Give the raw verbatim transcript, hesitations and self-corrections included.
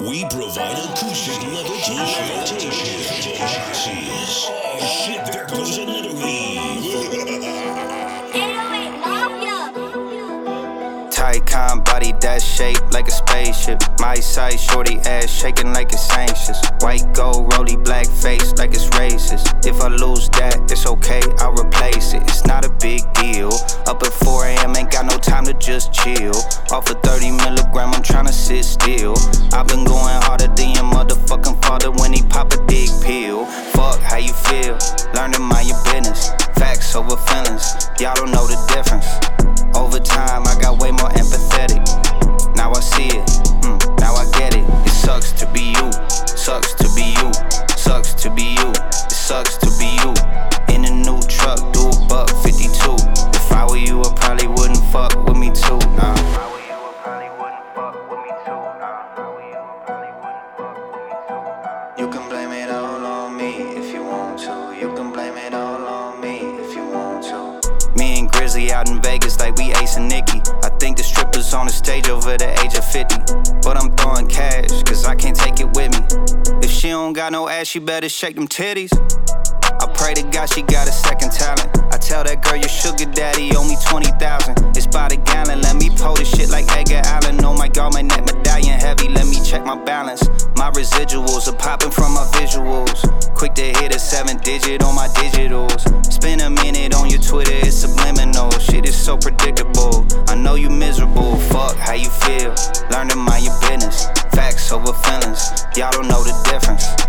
We provide acoustic levitation. Oh shit, there goes another weave. Tycon body that's shaped like a spaceship. My size shorty ass shaking like it's anxious. White gold rolly black face like it's racist. If I lose that, it's okay, I'll replace it. It's not a big deal. Up at four a.m. ain't got no time to just chill. Off of thirty milligram, I'm tryna sit still. I've been going harder than your motherfucking father when he pop a dick pill. Fuck how you feel, learn to mind your business. Facts over feelings, y'all don't know the difference. Over time, I got way more empathetic. Now I see it, mm, now I get it. It sucks to be you, sucks to be you, sucks to be you. It sucks to be you. In a new truck, do a buck fifty-two. If I were you, I probably wouldn't fuck with me too. Nah. If I were you, I probably wouldn't fuck with me too. Nah. If I were you, I probably wouldn't fuck with me too. You can blame it all on me if you want to. You can blame it all on me if you want to. Me and Grizzly out in Vegas like we Ace and Nikki. I think the strippers on the stage over the age of fifty. But I'm throwing cash, cause I can't take it with me. If she don't got no ass, she better shake them titties. I pray to God she got a second talent. I tell that girl your sugar daddy owe me twenty thousand. It's by the gallon, let me pull this shit like Edgar Allan. Oh my God, my neck medallion heavy, let me check my balance. My residuals are popping from my visuals. Quick to hit a seven digit on my digitals. Spend a minute on your Twitter, it's subliminal. Shit is so predictable, I know you miserable. Fuck how you feel, learn to mind your business. Facts over feelings, y'all don't know the difference.